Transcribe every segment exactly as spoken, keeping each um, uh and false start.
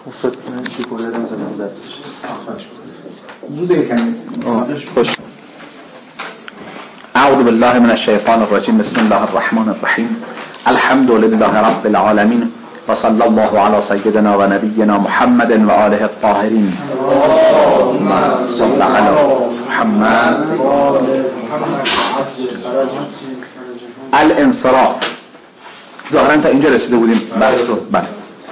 خصوصا چی کوله رو زدم زد آخرش زوده کمی باش. اعوذ بالله من الشیطان الرجیم. بسم الله الرحمن الرحیم. الحمد لله رب العالمین و صلی الله علی سیدنا و نبینا محمد و آله الطاهرین. اللهم صل علی محمد. الانصراف. ظاهرا تا اینجا رسیده بودیم بحث رو. بله.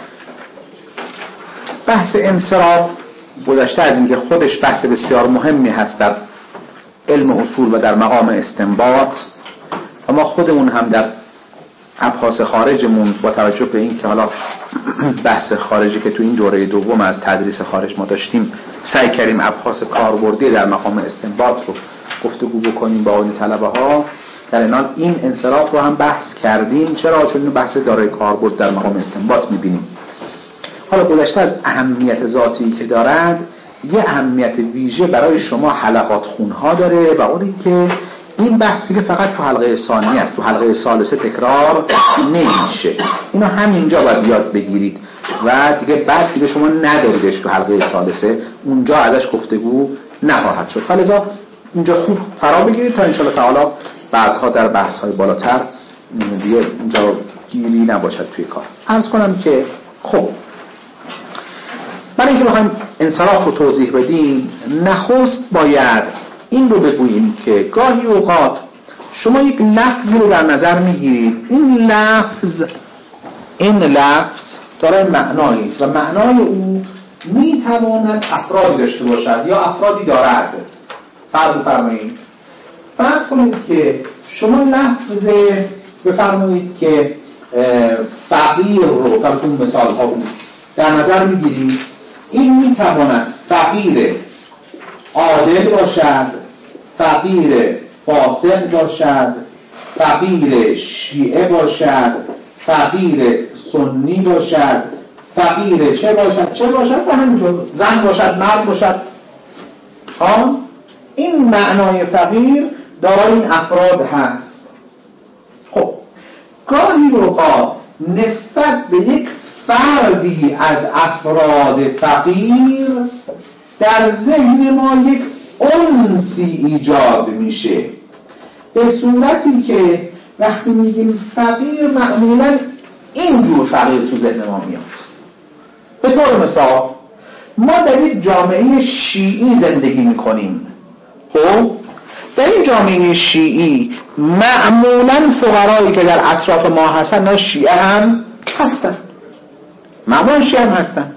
بحث انصراف گذشته از اینکه خودش بحث بسیار مهمی هست در علم اصول و در مقام استنباط، و ما خودمون هم در ابحاث خارجمون با توجه به این که حالا بحث خارجی که تو این دوره دوم از تدریس خارج ما داشتیم، سعی کردیم ابحاث کاربردی در مقام استنباط رو گفتگو بکنیم با اون طلبه ها. در اینال این انصراف رو هم بحث کردیم. چرا؟ چون این بحث دارای کاربرد در مقام استنباط می‌بینیم. حالا گذشته از اهمیت ذاتی که دارد، یه اهمیت ویژه برای شما حلقات خونها داره، و اون این که این بحث دیگه فقط تو حلقه ثانیه است، تو حلقه ثالثه تکرار نمیشه. اینو همینجا باید یاد بگیرید و دیگه بعد دیگه شما نداریدش تو حلقه ثالثه، اونجا ازش گفتگو نخواهد شد. حالا اینجا خوب فرا بگیرید تا انشالله تعالی بعدها در بحث‌های بالاتر دیگه اینجا گیری نباشد توی کار. عرض کنم که خب برای اینکه بخوایم انصراف رو توضیح بدیم، نخست باید این رو بگوییم که گاهی اوقات شما یک لفظی رو در نظر میگیرید، این لفظ این لفظ دارای معنایی است و معنای او میتواند افرادی داشته باشد یا افرادی دارد. فرض بفرمایید فرض کنید که شما لفظ بفرمایید که فقیر رو فرض کنید مثال ها بود در نظر میگیرید. این میتواند فقیر عادل باشد، فقیر فاسق باشد، فقیر شیعه باشد، فقیر سنی باشد، فقیر چه باشد چه باشد و همینطور زن باشد مرد باشد. ها این معنای فقیر دارای این افراد هست. خب گاهی اوقات نسبت به یک فردی از افراد فقیر در ذهن ما یک انسی ایجاد میشه، به صورتی که وقتی میگیم فقیر معمولا اینجور فقیر تو ذهن ما میاد. به طور مثال ما در یک جامعه شیعی زندگی میکنیم. خب در این جامعه شیعی معمولا فقرایی که در اطراف ما هستن نه شیعه هم هستن، معمولا شیعه هم هستن.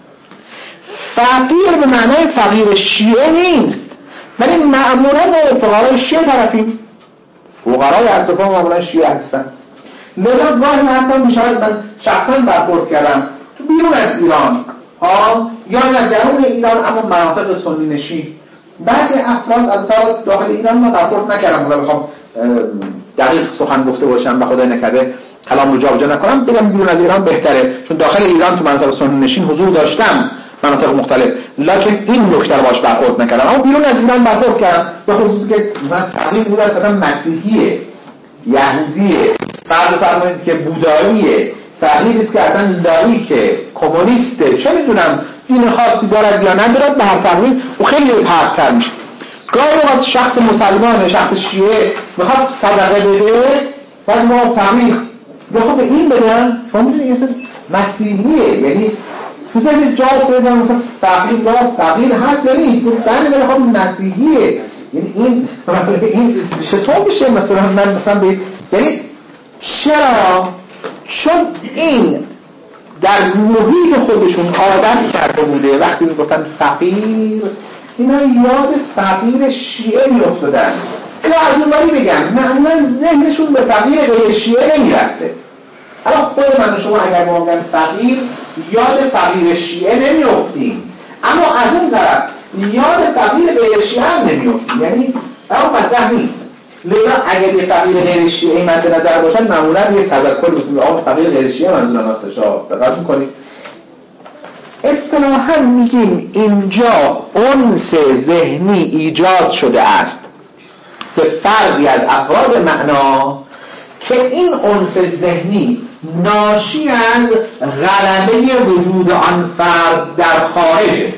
فقیر به معنای فقیر شیعه نیست، ولی معمولا ما فقرای شیعه طرفیم. فقرای اطراف ما معمولا شیعه هستن. لذا گاهی حتی میشود من شخصا برخورد کردم تو بیرون از ایران ها یا نه درون ایران اما مناطق سنی نشین، بعضی افراد البته داخل ایران ما برخورد نکردم و بخوام دقیق سخن گفته باشم و خدای نکرده کلام رو جابجا نکنم، بگم بیرون از ایران بهتره، چون داخل ایران تو مناطق سنی نشین حضور داشتم، مناطق مختلف، لکن این نکته رو باش برخورد نکردم. اما بیرون از ایران برخورد کردم، به خصوص که مثلا تقریبا بود اصلا مسیحیه، یهودیه، فرض فرمایید که بوداییه، فقیری است که اصلا لاییکه، کمونیسته، چه میدونم دین خاصی دارد یا ندارد، به هر تقریب و خیلی حرفتر میشه. گاهی اوقات شخص مسلمان، شخص شیعه میخواد صدقه بده، بعد ما فقیر بخواد به این بدن، شما میدونید یه سری مسیحیه، یعنی تو ذهن جا افتاده مثلا فقیر یا فقیر هست یا نیست، بعد میگه خب مسیحیه، یعنی این این چطور میشه مثلا من مثلا به یعنی چرا؟ چون این در محیط خودشون عادت کرده بوده وقتی میگفتن فقیر اینا یاد فقیر شیعه میافتادن. اینا از اون باری بگم معمولا ذهنشون به فقیر غیر شیعه نمیرفته. الان خود من و شما اگر ما بگم فقیر یاد فقیر شیعه نمیافتیم، اما از اون طرف یاد فقیر غیر شیعه هم نمیافتیم، یعنی اما مطرح نیست. لذا اگر یه فقیر غیر شیعه مد نظر باشد معمولا یه تذکر بسید آقا فقیر غیر شیعه منظور هستش. دقت می‌کنید اصطلاحاً میگیم اینجا انس ذهنی ایجاد شده است به فردی از افراد معنا که این انس ذهنی ناشی از غلبه وجود آن فرد در خارجه،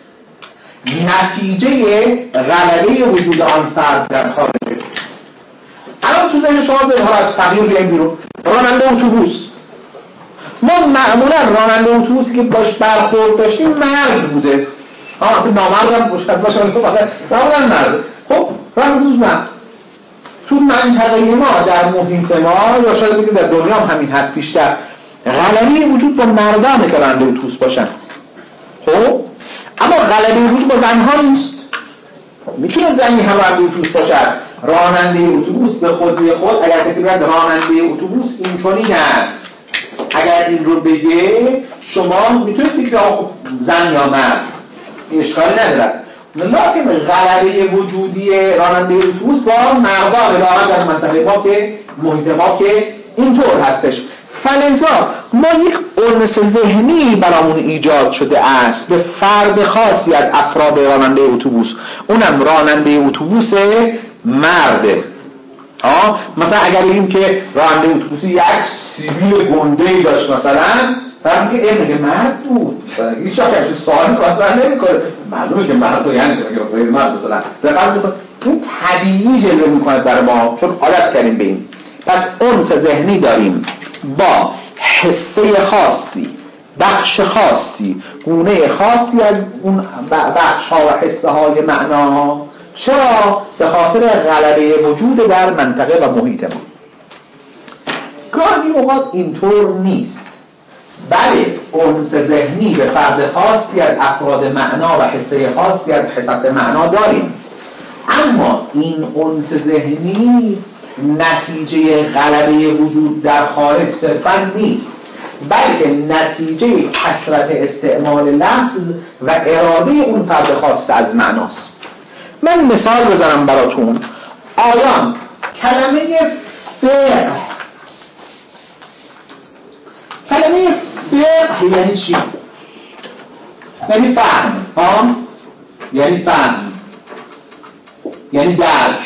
نتیجه غلبه وجود آن فرد در خارجه. الان تو ذهن شما به حال از فقیر بیایم بیرون، راننده اتوبوس، ما معمولا راننده اتوبوسی که باش برخورد داشتیم مرد بوده، ها اصلا نامرد هم باشه باشه مثلا معمولا مرد. خب راننده اتوبوس مرد. تو منطقه ما در محیط ما یا شاید بگیم در دنیا هم همین هست بیشتر، غلبه وجود با مردانه که راننده اتوبوس باشن. خب اما غلبه وجود با زنها نیست. میتونه زنی هم راننده اتوبوس باشد. راننده اتوبوس به خودی خود اگر کسی بگه راننده اتوبوس این چنین است، اگر این رو بگه شما میتونید بگید خب زن یا مرد، این اشکالی نداره. لکن غلبه وجودی راننده اتوبوس با مردان راحت در منطقه ما که محیط ما که اینطور هستش. فلذا ما یک اونس ذهنی برامون ایجاد شده است به فرد خاصی از افراد راننده اتوبوس، اونم راننده اتوبوس مرده. ها مثلا اگر بگیم که راننده اتوبوس یک سیبیل گنده‌ای داشت مثلا، فهم که این میگه مرد بود، مثلا هیچ وقت سوال مطرح نمیکنه، معلومه که مرد تو یعنی چه میگه غیر مرد مثلا. دقیقاً این طبیعی جلوه میکنه در ما چون عادت کردیم به این. پس اونس ذهنی داریم با حسه خاصی، بخش خاصی، گونه خاصی از اون بخش ها و حسه های معنا. چرا؟ به خاطر غلبه وجود در منطقه و محیط ما. گاهی اوقات اینطور نیست. بله اونس ذهنی به فرد خاصی از افراد معنا و حسه خاصی از حساس معنا داریم، اما این اونس ذهنی نتیجه غلبه وجود در خارج صرفا نیست، بلکه نتیجه کثرت استعمال لفظ و اراده اون فرد خاص از معناست. من مثال بزنم براتون. آیا کلمه فقه، کلمه فقه یعنی چی؟ یعنی فهم، ها؟ یعنی فهم، یعنی درک.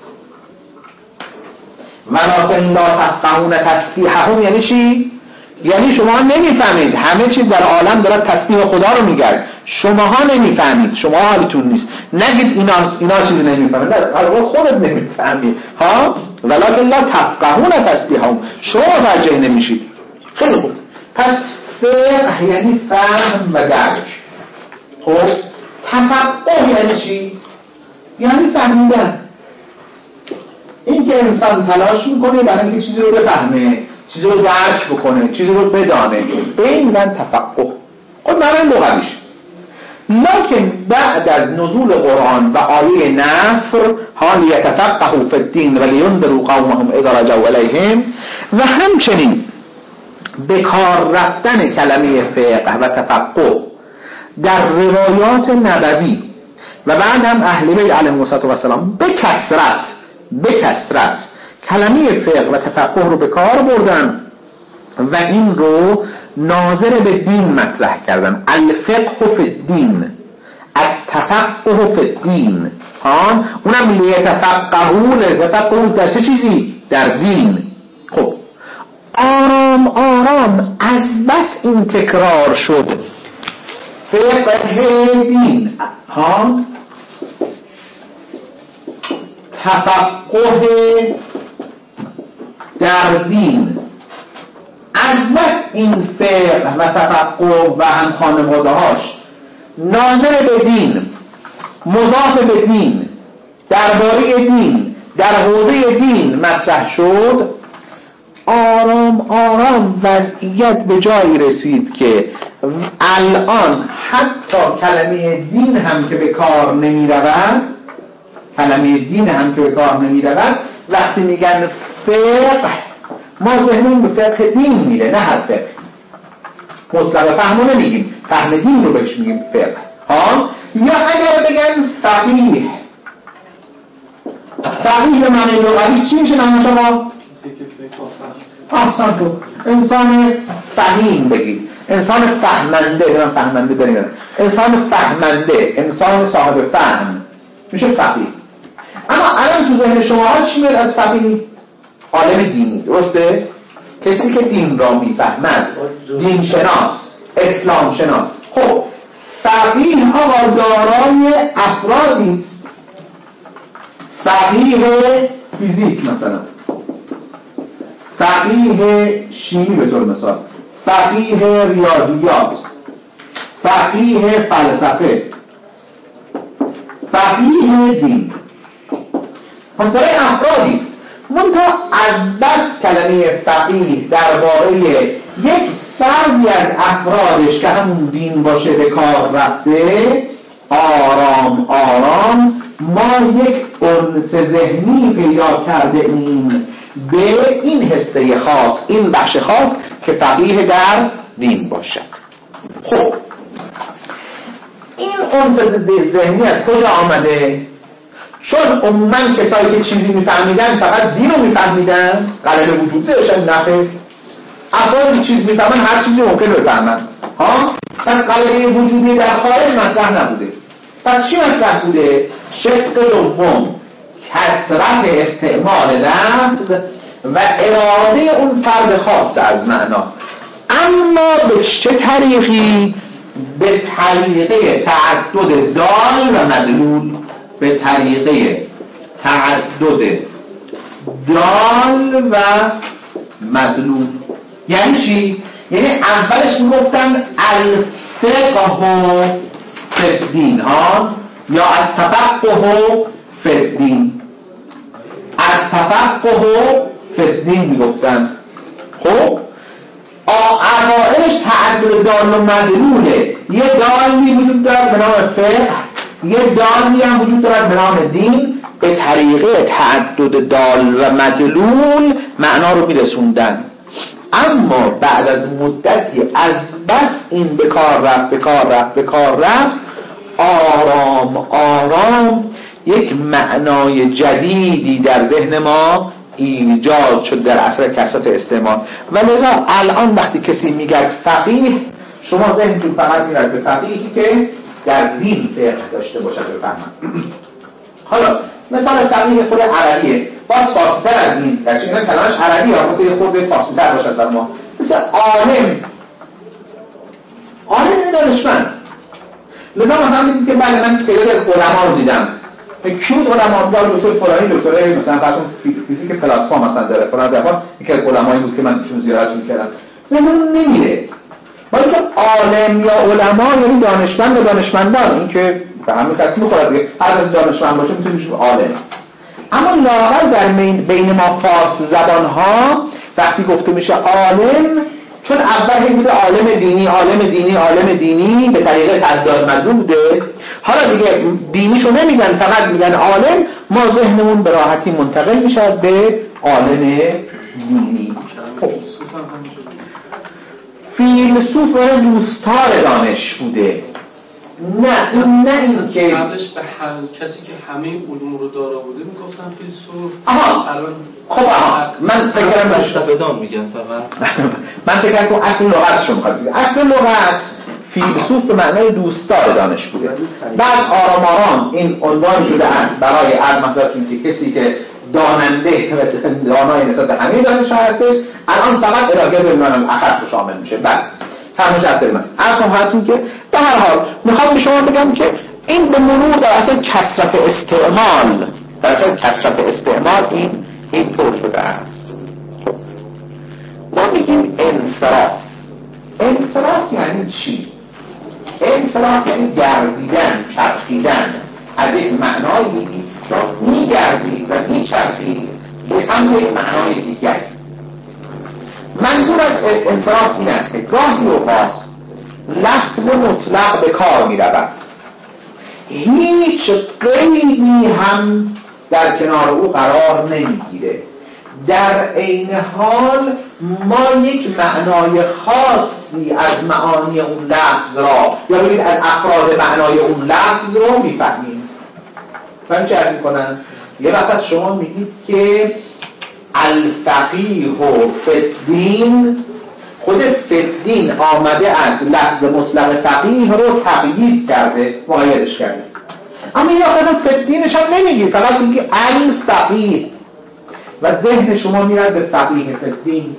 ولکن لا تفقهون تسبیحهم یعنی چی؟ یعنی شما نمیفهمید همه چیز در عالم داره تسبیح خدا رو میگه، شماها نمیفهمید، شما حالیتون نیست. نگید اینا اینا چیزی نمیفهمید، نه خودت نمیفهمید. ها ولکن لا تفقهون تسبیحهم، شما متوجه نمیشید. خیلی خوب. پس فقه یعنی فهم و درک. خب تفقه یعنی چی؟ یعنی فهمیدن. این که انسان تلاش میکنه برای اینکه چیزی رو بفهمه، چیزی رو درک بکنه، چیزی رو بدانه، به این میگن تفقه. خب معنی لغویش. لکن بعد از نزول قرآن و آیه نفر حال یتفقهوا فی الدین ولینذروا قومهم اذا رجعوا الیهم، و همچنین به کار رفتن کلمه فقه و تفقه در روایات نبوی و بعد هم اهل بیت علیهم السلام به کثرت به کثرت کلمه فقه و تفقه رو به کار بردن و این رو ناظر به دین مطرح کردن. الفقه فی الدین، التفقه فی الدین، ها اونم لیتفقهوا، لیتفقهوا در چه چیزی؟ در دین. خب آرام آرام از بس این تکرار شد فقه دین، ها تفقه در دین، از بس این فقه و تفقه و هم خانواده هاش ناظر به دین، مضاف به دین، درباره دین، در حوزه دین مطرح شد، آرام آرام وضعیت به جایی رسید که الان حتی کلمه دین هم که به کار نمی رود، کلمه دین هم که به کار نمی رود، وقتی میگن فقه ما ذهنمون به فقه دین میره، نه هر فقه. مطلق فهمو نمیگیم، فهم دین رو بهش میگیم فقه. ها یا اگر بگن فقیه، فقیه به معنی لغوی چی میشه معنی شما؟ احسن تو انسان فهیم بگید، انسان فهمنده، من فهمنده داریم، انسان فهمنده، انسان صاحب فهم میشه فقیه. اما الان تو ذهن شما چی میاد از فقیه؟ عالم دینی، درسته؟ کسی که دین را میفهمد، دین شناس، اسلام شناس. خب فقیه آقا دارای افرادی است. فقیه فیزیک مثلا، فقیه شیمی به طور مثال، فقیه ریاضیات، فقیه فلسفه، فقیه دین. پس دارای افرادی است. منتها از بس کلمه فقیه درباره یک فردی از افرادش که همون دین باشه به کار رفته، آرام آرام ما یک انس ذهنی پیدا کرده ایم به این حصه خاص، این بخش خاص که فقیه در دین باشد. خب این انس ذهنی از کجا آمده؟ چون عموما کسایی که چیزی میفهمیدن فقط دین رو میفهمیدن، قلل وجود داشتن. نخیر، افرادی چیز میفهمن هر چیزی ممکن بفهمن ها. پس قلل وجودی در خارج مطرح نبوده. پس چی مطرح بوده؟ شق دوم کثرت استعمال لفظ و اراده اون فرد خاص از معنا. اما به چه طریقی؟ به طریقه تعدد دال و مدلول. به طریقه تعدد دال و مدلول. یعنی چی؟ یعنی اولش میگفتن الفقه فی الدین ها، یا التفقه فی الدین. التفقه فی الدین میگفتن. خب اوائلش تعدد دال و مدلوله. یه دالی وجود دارد به نام فقه، یه دالی هم وجود دارد به نام دین. به طریقه تعدد دال و مدلول معنا رو میرسوندن. اما بعد از مدتی از بس این به کار رفت به کار رفت به کار رفت آرام آرام یک معنای جدیدی در ذهن ما ایجاد شد در اثر کثرت استعمال. و لذا الان وقتی کسی میگه فقیه، شما ذهنتون فقط میرد به فقیهی که در دین فقه داشته باشد بفهمن. حالا مثال فقیه خود عربیه، باز فارسی‌تر از این، در چون کلمش عربیه اما خود خود فارسی‌تر باشد بر ما. مثل عالم، عالم دانشمند. لذا مثلا میدید که بله من تعدادی از علما رو دیدم، کیوت علما دار دکتر فلانی دکتر مثلا فرض فیزیک فلسفه مثلا داره فلان زبان، یکی از علمایی بود که من چون زیارتشون کردم، ذهنمون نمیره. ولی که عالم یا علما یعنی دانشمند و دانشمندان، این که به همه کسی میخواد دیگه، هر کسی دانشمند باشه میتونه بشه عالم. اما لااقل در بین ما فارس زبان‌ها وقتی گفته میشه عالم، چون اول بوده عالم دینی عالم دینی عالم دینی به طریق تعداد مدلول بوده، حالا دیگه دینیشو نمیگن فقط میگن عالم، ما ذهنمون به راحتی منتقل میشه به عالم دینی. خب فیلسوف و دوستار دانش بوده. نه این نه این که قبلش به هر کسی که همه علوم رو دارا بوده میگفتن فیلسوف. آها الان خب آها من فکر کردم مشتفدان میگن فقط. من فکر کردم اصل لغتشو میخواد بگه. اصل لغت فیلسوف به معنای دوستار دانش بوده. بعد آرام آرام این عنوان شده است برای هر مثلا که کسی که داننده و دانای نسبت به همه دانش هستش، الان فقط اراده به معنای اخص رو شامل میشه. بعد فرموش اصل مثلا اصلا هاتون که به هر حال میخوام به شما بگم که این به مرور در اصل کثرت استعمال در اصل کثرت استعمال این این طور شده است. ما میگیم انصراف. انصراف یعنی چی؟ انصراف یعنی گردیدن، چرخیدن از یک معنایی شما میگردید و میچرخید به سمت یک معنای دیگری. منظور از انصراف این است که گاهی اوقات لفظ مطلق به کار می رود، هیچ قیدی هم در کنار او قرار نمی گیره، در عین حال ما یک معنای خاصی از معانی اون لفظ را یا بگید از افراد معنای اون لفظ رو می فهمیم. فهم چه عرض کنم؟ یه وقت از شما میگید که الفقیه فی الدین، خود فی الدین آمده از لفظ مطلق فقیه رو تقیید کرده، مقیدش کرده. اما این آقا فی الدینش هم نمیگی، فقط میگی الفقیه و ذهن شما میرد به فقیه فی الدین.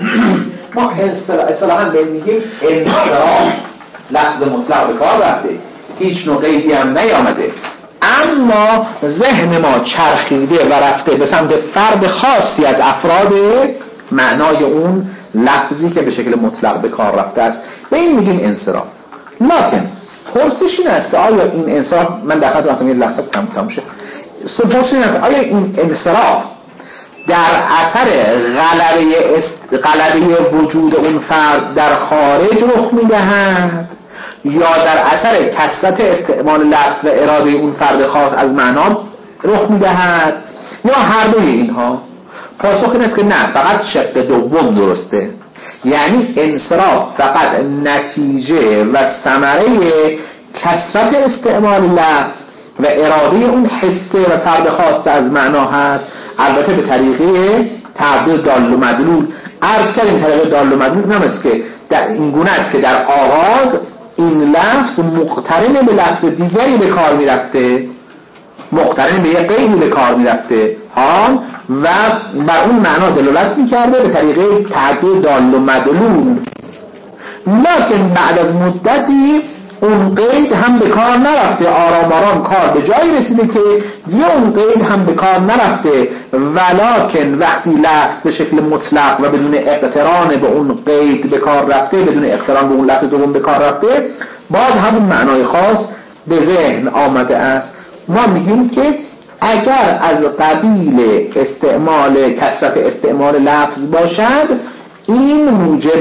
ما اصطلاحاً به میگیم انصراف، لفظ مطلق به کار رفته، هیچ نوع قیدی هم نیامده، اما ذهن ما چرخیده و رفته به سمت فرد خاصی از افراد معنای اون لفظی که به شکل مطلق به کار رفته است، به این میگیم انصراف. لکن پرسش این است که آیا این انصراف، من در خاطر مثلا یه لحظه کم کم شه، پرسش این است آیا این انصراف در اثر غلبه است... غلبه وجود اون فرد در خارج رخ میدهد یا در اثر کثرت استعمال لفظ و اراده اون فرد خاص از معنا رخ میدهد یا هر دوی اینها؟ پاسخ این است که نه، فقط شق دوم درسته. یعنی انصراف فقط نتیجه و ثمره کثرت استعمال لفظ و اراده اون حسه و فرد خاص از معنا هست، البته به طریقه تعدد دال و مدلول. عرض کردیم طریقه دال و مدلول این است که در این گونه است که در آغاز این لفظ مقترن به لفظ دیگری به کار می رفته، مقترن به یک قیدی به کار می رفته ها و بر اون معنا دلالت می کرده به طریقه تعدد دال و مدلول. لکن بعد از مدتی اون قید هم به کار نرفته، آرام آرام کار به جایی رسیده که دیگه اون قید هم به کار نرفته، ولکن وقتی لفظ به شکل مطلق و بدون اقتران به اون قید به کار رفته، بدون اقتران به اون لفظ دوم به کار رفته، باز همون معنای خاص به ذهن آمده است. ما میگیم که اگر از قبیل استعمال کثرت استعمال لفظ باشد، این موجب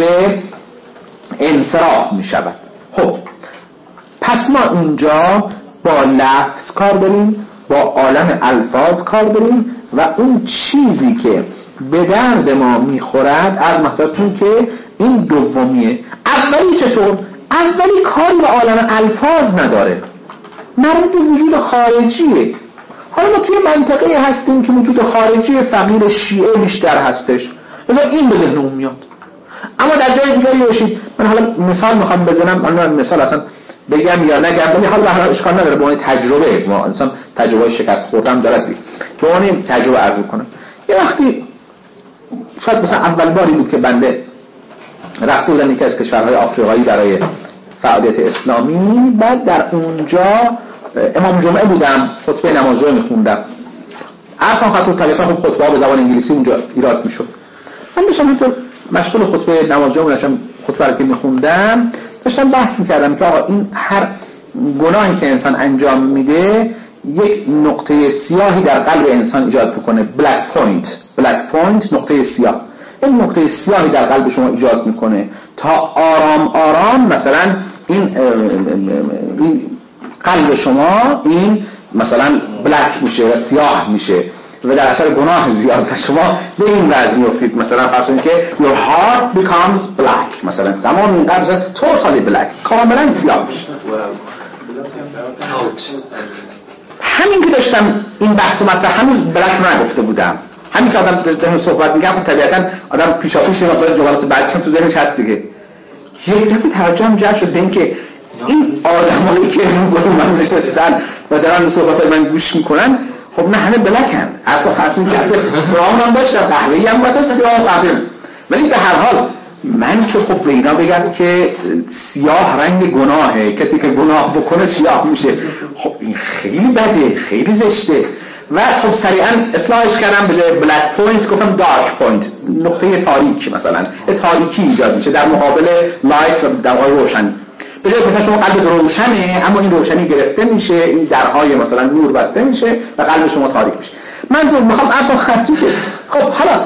انصراف می شود. خب پس ما اینجا با لفظ کار داریم، با عالم الفاظ کار داریم و اون چیزی که به درد ما میخورد از مثلتون که این دومیه. اولی چطور؟ اولی کاری به عالم الفاظ نداره، مربوط به وجود خارجیه. حالا ما توی منطقه هستیم که وجود خارجی فقیر شیعه بیشتر هستش، مثلا این به ذهن اون میاد. اما در جای دیگری باشید، من حالا مثال میخوام بزنم، الان مثال اصلا بگم یا نگم، ولی حالا به هر حال اشکال نداره، به عنوان تجربه ما انسان تجربه شکست خوردم دارد دیگه، به عنوان تجربه عرض کنم. یه وقتی شاید مثلا اول باری بود که بنده رفته بودم یکی از کشورهای آفریقایی برای فعالیت اسلامی، بعد در اونجا امام جمعه بودم، خطبه نماز رو میخوندم. اصلا خاطر طریقا خب خطبه ها به زبان انگلیسی اونجا ایراد میشد. من داشتم اینطور مشغول خطبه نماز رو داشتم، خطبه رو که میخوندم داشتم بحث میکردم که آقا این هر گناهی که انسان انجام میده یک نقطه سیاهی در قلب انسان ایجاد میکنه، بلک پوینت، بلک پوینت نقطه سیاه. این نقطه سیاهی در قلب شما ایجاد میکنه تا آرام آرام مثلا این این قلب شما این مثلا بلک میشه و سیاه میشه و در اثر گناه زیاد و شما به این وضع میافتید. مثلا فرض کنید که your heart becomes black، مثلا زمان این قلب totally black، کاملا سیاه میشه. همین که داشتم این بحث مطرح هنوز بلک نگفته بودم، همین که آدم در صحبت میگم خب طبیعتا آدم پیشا پیش مقدار جملات بعدش تو ذهنش هست دیگه. یک دفعه توجهم جلب شد به این که این آدمایی که رو گفتم من نشستن و دارن صحبت من گوش میکنن، خب نه همه بلکن، اصلا خاطر کرده راه هم داشتن، قهوه‌ای هم واسه سیاه قهوه، ولی به هر حال من که خب به اینا بگم که سیاه رنگ گناهه، کسی که گناه بکنه سیاه میشه، خب این خیلی بده، خیلی زشته. و خب سریعا اصلاحش کردم، به جای بلک پوینت گفتم دارک پوینت، نقطه تاریک، مثلا تاریکی ایجاد میشه در مقابل لایت و در مقابل روشن. به جای مثلا شما قلب روشنه اما این روشنی گرفته میشه، این درهای مثلا نور بسته میشه و قلب شما تاریک میشه. منظور میخوام اصلا خطی که خب حالا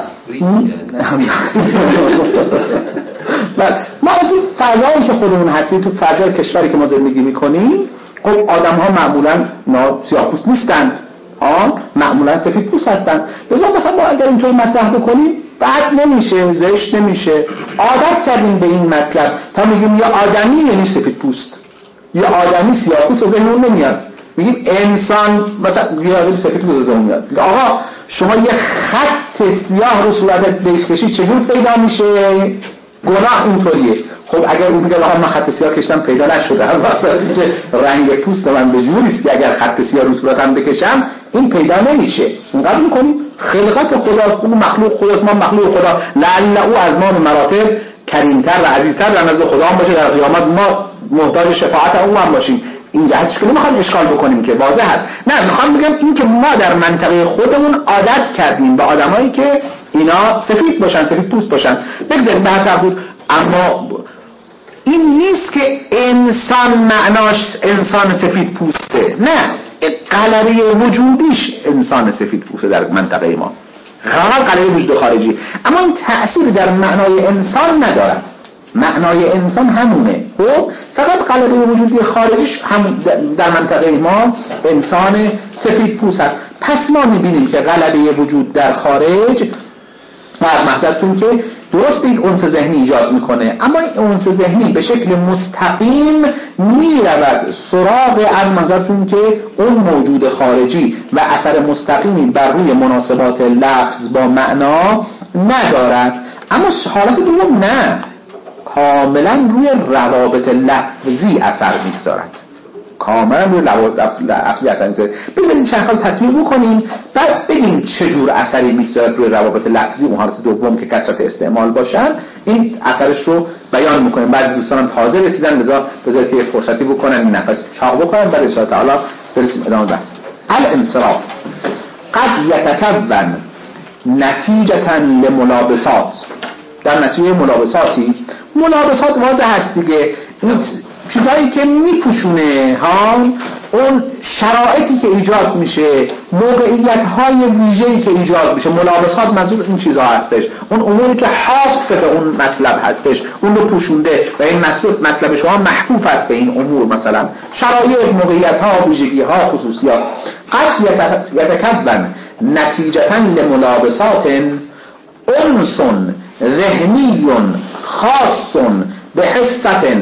ما تو فضایی که خودمون هستیم، تو فضای کشوری که ما زندگی میکنیم، خب آدم ها معمولا سیاه‌پوست نیستند، ها معمولا سفید پوست هستند. لذا مثلا ما اگر اینطور مطرح بکنیم بد نمیشه، زشت نمیشه. عادت کردیم به این مطلب تا میگیم یا آدمی یعنی سفید پوست، یا آدمی سیاه‌پوست، و ذهنمون نمیاد میگیم انسان مثلا یه آدمی سفید پوست ذهنمون میاد. آقا شما یه خط سیاه رو صورتت بکشی چجور پیدا میشه؟ گناه اینطوریه. خب اگر اون بگه آقا من خط سیاه کشیدم پیدا نشده، واسه که رنگ پوست من به جوری است که اگر خط سیاه رو صورتم بکشم این پیدا نمیشه. اینقدر میکنیم خلقت خداست، اون مخلوق خداست، ما مخلوق خدا، لعل او از ما به مراتب کریمتر و عزیزتر در نزد خدا هم باشه، در قیامت ما محتاج شفاعت او هم باشیم. این جهتش که نمیخوام اشکال بکنیم که واضح هست. نه، میخوام بگم این که ما در منطقه خودمون عادت کردیم به آدمایی که اینا سفید باشن، سفید پوست باشن. بگذاریم به هر تفاوت، اما این نیست که انسان معناش انسان سفید پوسته. نه، غلبه وجودیش انسان سفید پوسته در منطقه ما، غلبه غلبه وجود خارجی، اما این تأثیر در معنای انسان ندارد. معنای انسان همونه، خب فقط غلبه وجودی خارجیش هم در منطقه ما انسان سفید پوست هست. پس ما میبینیم که غلبه وجود در خارج و محضرتون که درست این انس ذهنی ایجاد میکنه، اما این انس ذهنی به شکل مستقیم میرود سراغ از محضرتون که اون موجود خارجی و اثر مستقیمی بر روی مناسبات لفظ با معنا ندارد. اما حالت دوم نه، کاملا روی روابط لفظی اثر میگذارد، کاملا روی روابط لفظی اثر میگذارد. بذارید چند حال تطبیق بکنیم بعد بگیم چجور اثری میگذارد روی روابط لفظی اون حالت دوم که کثرت استعمال باشن. این اثرش رو بیان میکنیم. بعضی دوستانم تازه رسیدن، لذا بذارید که فرصتی بکنن نفس چاق بکنن، بعد ان شاء الله تعالی برسیم ادامه بحث. الانصراف قد یتکون نتیجة لملابسات، در نتیجه ملابساتی، ملابسات واضح هست دیگه، این چیزایی که میپوشونه ها، اون شرایطی که ایجاد میشه، موقعیت های ویژه‌ای که ایجاد میشه، ملابسات منظور این چیزها هستش، اون اموری که حاف به اون مطلب هستش اون رو پوشونده و این مطلب مطلب شما محفوف است به این امور، مثلا شرایط، موقعیت ها، ویژگی ها، خصوصیات. قد یتکون نتیجة لملابسات انس ذهنی خاص بحصة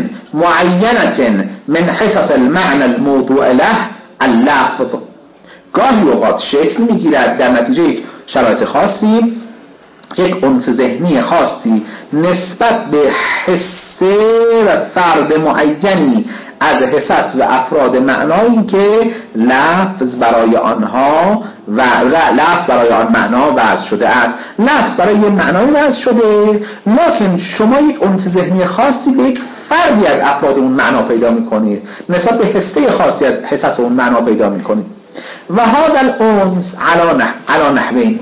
معینة من حصص المعنى الموضوع له اللفظ. گاهی اوقات شکل میگیرد در نتیجه یک شرایط خاصی، یک انس ذهنی خاصی نسبت به حصه و فرد معینی از حصص و افراد معنایی که لفظ برای آنها و لفظ برای آن معنا وضع شده است. لفظ برای یه معنای وضع شده، لکن شما یک انس ذهنی خاصی به یک فردی از افراد اون معنا پیدا میکنید، نسبت به حصه خاصی از حصص اون معنا پیدا میکنید. و هذا الانس علی نحو علی نحوین.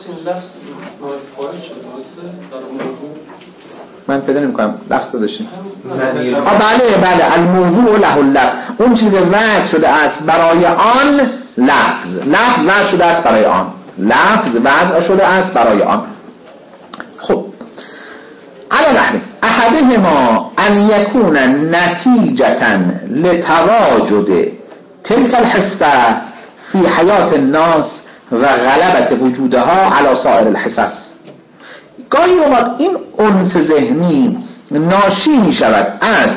من پیدا نمی‌کنم لفظ داشتیم. آه بله بله، الموضوع له اللفظ، اون چیز وضع شده است برای آن لفظ، لفظ وضع شده است برای آن، لفظ وضع شده است برای آن. خب علی نحو احدهما ان یکون نتیجة لتواجد تلك الحصة فی حیات الناس و غلبت وجودها علی سایر الحصص. گاهی اوقات این انس ذهنی ناشی می شود از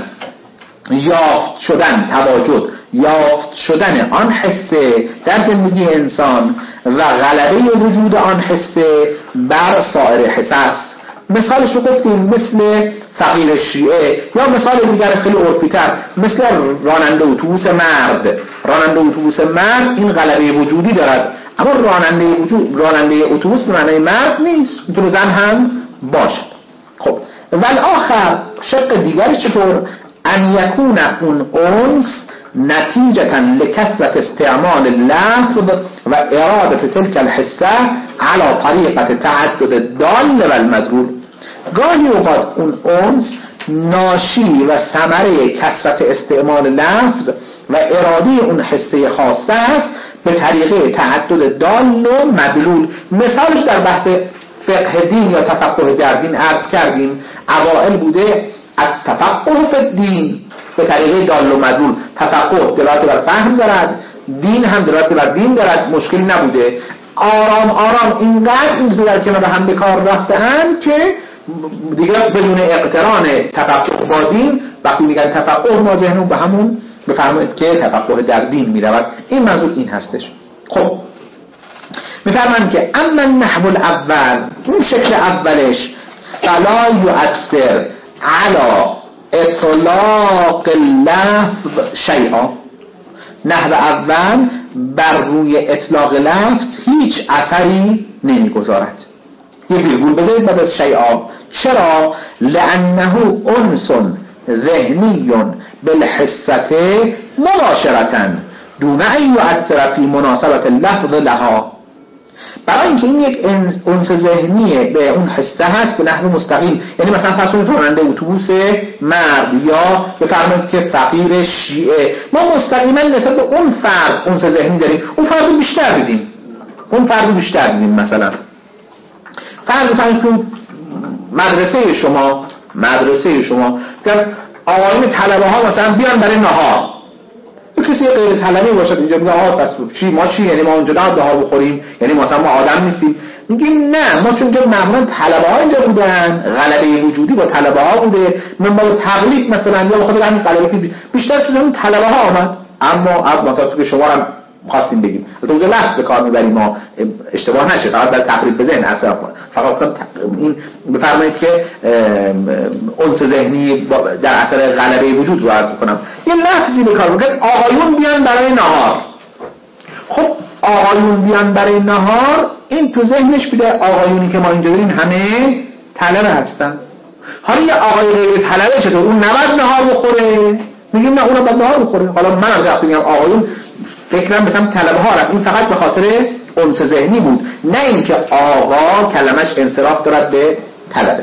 یافت شدن، تواجد، یافت شدن آن حسه در زندگی انسان و غلبه وجود آن حسه بر سایر حصص. مثالش رو گفتیم مثل فقیر شیعه، یا مثال دیگر خیلی عرفی‌تر مثل راننده اتوبوس مرد. راننده اتوبوس مرد این غلبه وجودی دارد، اما راننده وجود راننده اتوبوس به معنای مرد نیست، میتونه زن هم باشه. خب والآخر شق دیگری چطور؟ ان یکون اون انس نتیجة لکثرت استعمال اللفظ و اراده تلك الحصه على طریقه تعدد الدال و المدلول. گاهی اوقات اون انس ناشی و ثمره کثرت استعمال لفظ و اراده اون حصه خاصه است به طریقه تعدد دال و مدلول. مثالش در بحث فقه دین یا تفقه در دین عرض کردیم، اوائل بوده التفقه فی الدین به طریقه دال و مدلول. تفقه دلالت بر فهم دارد، دین هم دلالت بر دین دارد، مشکلی نبوده. آرام آرام اینقدر این دو در کنار هم به کار رفته‌اند که دیگه بدون اقتران تفقه با دین، وقتی میگن تفقه ما ذهنمون به همون بفرمایید که تفقه در دین میرود. این منظور این هستش. خب میفرمان که اما النحو الاول، اون شکل اولش فلا یؤثر علا اطلاق اللفظ شیئا، نحو اول بر روی اطلاق لفظ هیچ اثری نمیگذارد. یه ویرگول بذارید بعد از شیئا. چرا؟ لانه انس ذهنی بالحسة مباشرة دون ان یؤثر فی مناسبت اللفظ لها. برای اینکه این یک انس ذهنیه به اون حسه هست به نحو مستقیم. یعنی مثلا فرض کنید راننده اتوبوس مرد یا بفرمایید که فقیر شیعه، ما مستقیما نسبت به اون فرد انس ذهنی داریم، اون فرد بیشتر دیدیم اون فرد بیشتر دیدیم مثلا فرض کنید که مدرسه شما مدرسه شما در آقایون طلبه ها مثلا بیان برای نهار، کسی غیر طلبی باشد اینجا میگه آها پس چی ما چی، یعنی ما اونجا نه نهار بخوریم، یعنی مثلا ما آدم نیستیم. میگیم نه، ما چون اینجا معمولا طلبه ها اینجا بودن، غلبه وجودی با طلبه ها بوده، من با تقلید مثلا یا بخاطر همین غلبه که بیشتر تو اون طلبه ها آمد. اما از مثلا تو که شما هم خواستیم بگیم البته اونجا لفظ به کار میبریم ما اشتباه نشه، فقط در تقریب به ذهن اصلا فقط اصلا این بفرمایید که انس ذهنی در اثر غلبه وجود رو عرض کنم. یه لفظی به کار میبریم آقایون بیان برای نهار. خب آقایون بیان برای نهار، این تو ذهنش بیده آقایونی که ما اینجا داریم همه طلبه هستن. حالا یه آقای غیر طلبه چطور اون نباید نهار بخوره؟ میگیم نه اونم باید نهار بخوره. حالا من هم وقتی میگم آقایون فکرم مثلا طلبه ها رفت، این فقط به خاطر انس ذهنی بود، نه اینکه آقا کلمش انصراف دارد به طلبه.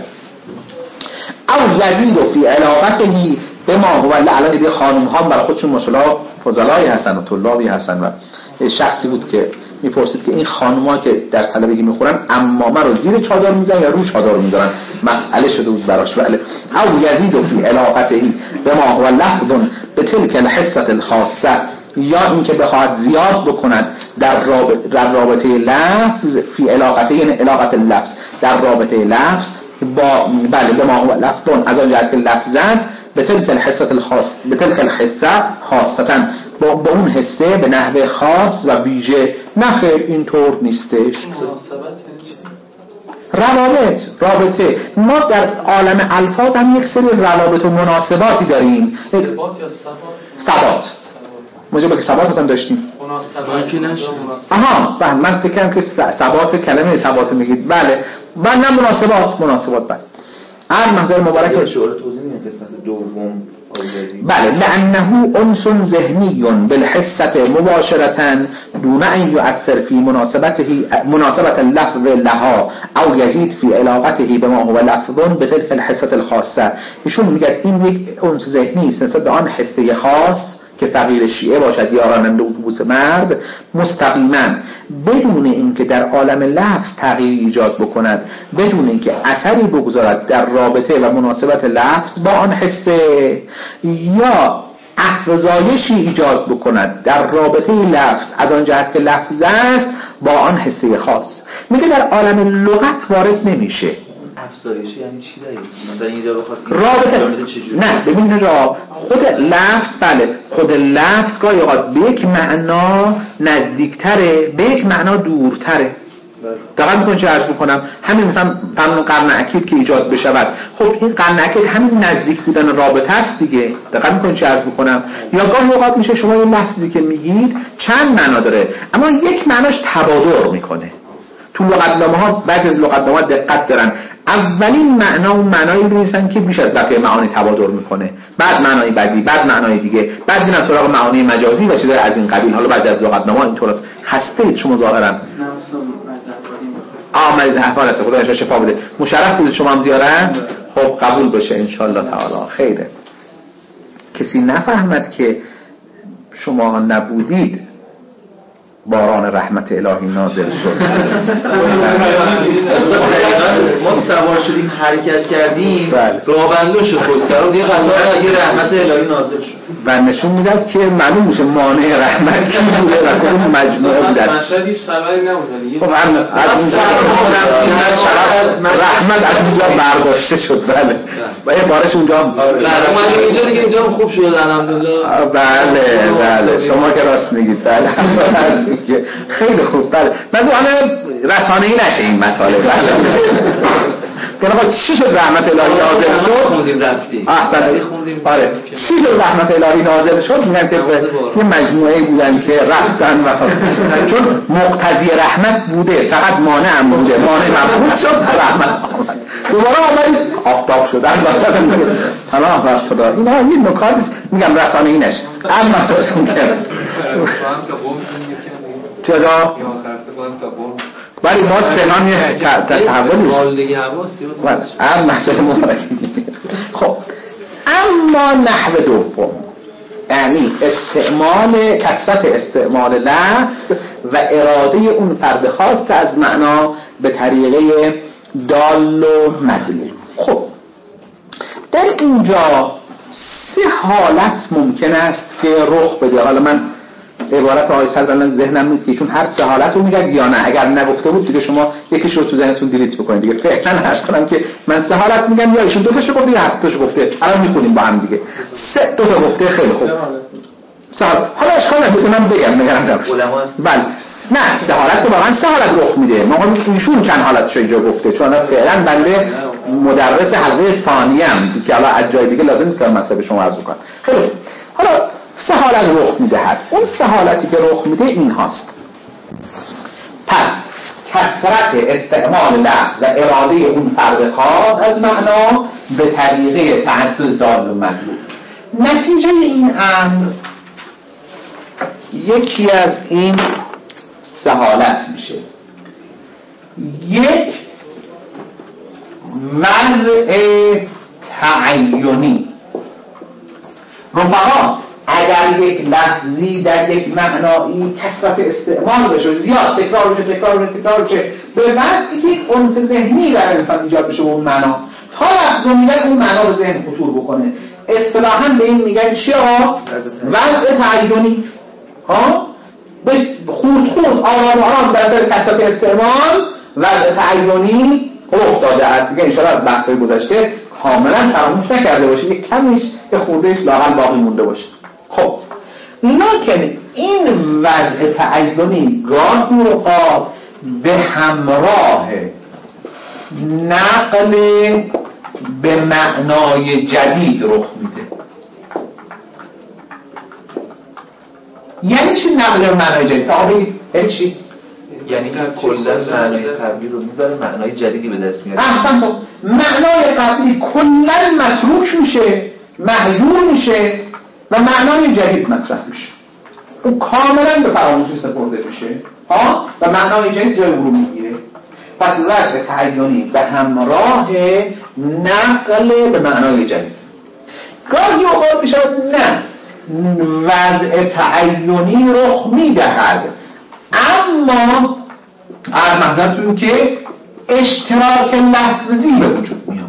او یزید فی علاقته به ما هو الان دیگه خانم ها برای خودشون ماشاءالله فضلایی هستن و طلابی هستن و شخصی بود که میپرسید که این خانم‌ها که در طلبگی میخورن عمامه رو زیر چادر میزنن یا رو چادر میذارن، مسئله شده بود براش. ولی او یزید فی علاقته به ما هو لفظ به تلک الحصه الخاصه، یا اینکه بخواهد زیاد بکند در رابطه, در رابطه لفظ فی علاقته، یعنی علاقت لفظ در رابطه لفظ با بله به ما هو لفظ، از آن جهت که لفظ است به تلک الحصه الخاص به تلک الحصه خاصتا با, با اون حصه به نحو خاص و ویژه. نه خیر اینطور نیستش. روابط رابطه ما در عالم الفاظ هم یک سری روابط و مناسباتی داریم. ثبات یا ثبات؟ ثبات موجب که ثبات مثلا داشتیم. آها بله من فکر کنم که ثبات کلمه ثبات میگید. بله بله نه مناسبات مناسبات بله. هر محضر مبارک شعار توضیح میدن قسمت دوم بله لانه انس ذهنی بالحسه مباشره دون ان یؤثر فی مناسبته مناسبت اللفظ لها او یزید فی علاقته بما هو لفظ بتلك الحسه الخاصه. ایشون میگه این یک انس ذهنی است نسبت به آن حسه خاص که فقیر شیعه باشد یا راننده اتوبوس مرد، مستقیما بدون اینکه در عالم لفظ تغییر ایجاد بکند، بدون اینکه اثری بگذارد در رابطه و مناسبت لفظ با آن حسه یا افزایشی ایجاد بکند در رابطه لفظ از آن جهت که لفظ است با آن حسه خاص. میگه در عالم لغت وارد نمیشه. افزایشی یعنی چی دارید؟ مثلا اینجا بخواد رابطه نه ببین اینجا خود لفظ بله خود لفظ گاهی اوقات به یک معنا نزدیکتره به یک معنا دورتره. دقیق میکنم چه عرض بکنم؟ همین مثلا قانون قرن اکید که ایجاد بشود، خب این قرن اکید همین نزدیک بودن رابطه است دیگه. دقیق میکنم چه عرض بکنم؟ یا گاهی اوقات میشه شما این لفظی که میگید چند معنا داره اما یک معناش تبادر میکنه. تو لغتنامه ها بعضی از لغتنامه ها دقت دارن، اولین معنا اون معنایی رو نیستن که بیش از بقیه معانی تبادر میکنه، بعد معنای بعدی، بعد معنای دیگه، بعد میرن سراغ معانی مجازی و چیزای از این قبیل. حالا بعضی از لغتنامه ها اینطور است. خسته اید شما ظاهرا. آ مریض احوال است، خدا شفا بده. مشرف بودید شما هم زیارت. خب قبول بشه ان شاء الله تعالی. خیره. کسی نفهمد که شما نبودید باران رحمت الهی نازل شد. ما سوار شدیم حرکت کردیم راه بندون شد پشتر و دیگه قطار اگه رحمت الهی نازل شد و نشون میداد که معلوم میشه مانع رحمت کی بوده و کدوم مجموعه بوده. مشهد هیچ خبری نبود. خب از اونجا رحمت از اونجا برداشته شد. بله و یه بارش اونجا بله اینجا دیگه اینجا خوب شد الحمدلله. بله بله شما که راست میگید. بله خیلی خوب. بله منظور همه رسانه‌ای نشه این مطالب. بله که آقا چی شد رحمت الهی نازل شد؟ خوندیم رفتیم. احسن. آره. چی شد رحمت الهی نازل شد؟ میگن که یه مجموعه بودن که رفتن و چون مقتضی رحمت بوده، فقط مانع هم بوده، مانع مفروض شد، رحمت آمد. دوباره آمد آفتاب شدن واسه حالا بر خدا. اینا یه نکاتی میگم رسانه اینش. اما مسئولتون که چرا؟ ولی ما تهران یه تحولی اما مسئله مبارکی. خب اما نحو دوم یعنی استعمال کثرت استعمال لفظ و اراده اون فرد خاص از معنا به طریقه دال و مدلول. خب در اینجا سه حالت ممکن است که رخ بده. حالا من عبارت آقای سرزنان ذهنم نیست که چون هر سه حالت رو میگن یا نه، اگر نگفته بود دیگه شما یکیش رو تو ذهنتون دیلیت بکنید دیگه. فعلا هرچ کنم که من سه حالت میگم یا ایشون دو تاشو گفته یا هشت تاشو گفته. الان میخونیم با هم دیگه. سه دو تا گفته خیلی خوب. سه حالت. حالا اشکال نداره من بگم نگران نباش. بله. نه سه حالت رو واقعا سه حالت رخ میده. ما ایشون چند حالتش اینجا گفته چون فعلا بنده مدرس حلقه ثانیه ام که حالا از جای دیگه لازم نیست که مطلب شما عرض کنم. خیلی خوب. حالا سه حالت رخ میدهد. اون سه حالتی که رخ میده این هاست. پس کثرت استعمال لفظ و اراده اون فرد خاص از معنا به طریقه تعدد دال و مدلول. نتیجه این امر یکی از این سه حالت میشه. یک وضع تعینی. رفقا اگر یک لفظی در یک معنایی کثرت استعمال بشه زیاد تکرار بشه تکرار بشه تکرار بشه به وضعی که یک انس ذهنی در انسان ایجاد بشه اون معنا تا لفظو میگن اون معنا رو ذهن خطور بکنه. اصطلاحاً به این میگن چی ها؟ وضع تعینی. ها؟ خورد خورد آرام آرام در اثر کثرت استعمال وضع تعینی رخ داده است. دیگه انشاءالله از بحث‌های گذشته کاملا فراموش نکرده باشه، یک کمیش یه خوردهش لااقل باقی مونده باشه. خب لکن این وضع تعینی گاهی اوقات به همراه نقل به معنای جدید رخ میده. یعنی چی نقل به معنای جدید؟ تا بگید یعنی چی؟ یعنی کلا معنای قبلی رو میذاره معنای جدیدی به دست میاره. احسن. تو معنای قبلی کلا متروک میشه، مهجور میشه و معنای جدید مطرح میشه. اون کاملا به فراموشی سپرده میشه ها و معنای جدید جای او رو میگیره. پس وضع تعینی به همراه نقل به معنای جدید. گاهی اوقات میشه نه وضع تعینی رخ میدهد اما از منظرتون که اشتراک لفظی به وجود میاد.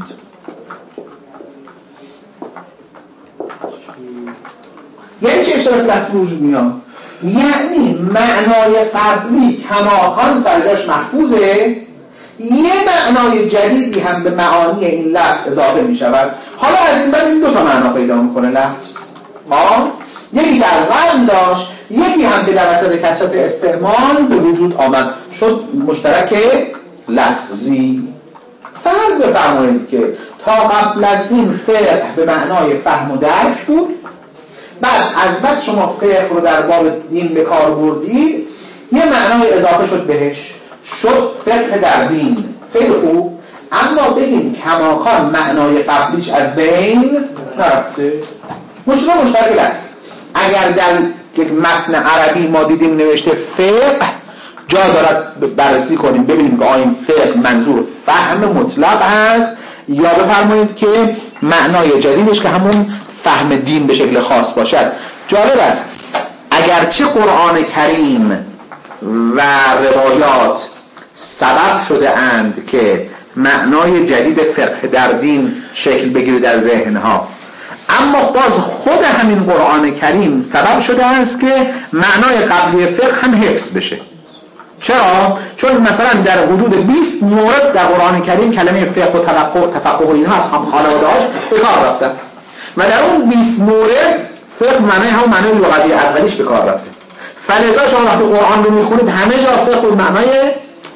یعنی چه اشتراک لفظی وجود میاد؟ یعنی معنای قبلی کماکان سرجاش محفوظه، یه معنای جدیدی هم به معانی این لفظ اضافه می شود. حالا از این بعد این دو تا معنا پیدا میکنه لفظ. ما یکی در قرن داشت، یکی هم که در اثر کثرت استعمال به وجود آمد شد مشترک لفظی. فرض بفرمایید که تا قبل از این فقه به معنای فهم و درک بود، بعد از بس شما فقه رو در باب دین به کار بردید، یه معنای اضافه شد بهش، شد فقه در دین. خیلی خوب، اما بگیم کماکان معنای قبلیش از بین نرفته. مشترک مشترک لفظ. اگر در یک متن عربی ما دیدیم نوشته فقه، جا دارد بررسی کنیم ببینیم که آیا این فقه منظور فهم مطلق هست یا بفرمایید که معنای جدیدش که همون فهم دین به شکل خاص باشد. جالب است اگرچه قرآن کریم و روایات سبب شده اند که معنای جدید فقه در دین شکل بگیره در ذهنها، اما باز خود همین قرآن کریم سبب شده است که معنای قبلی فقه هم حفظ بشه. چرا؟ چون مثلا در حدود بیست مورد در قرآن کریم کلمه فقه و تفقه تفقه و اینها از هم خانواده‌هاش به کار رفته و در اون بیست مورد فقه معنای هم معنای لغوی اولیش به کار رفته. فلذا شما وقتی قرآن رو میخونید همه جا فقه و معنای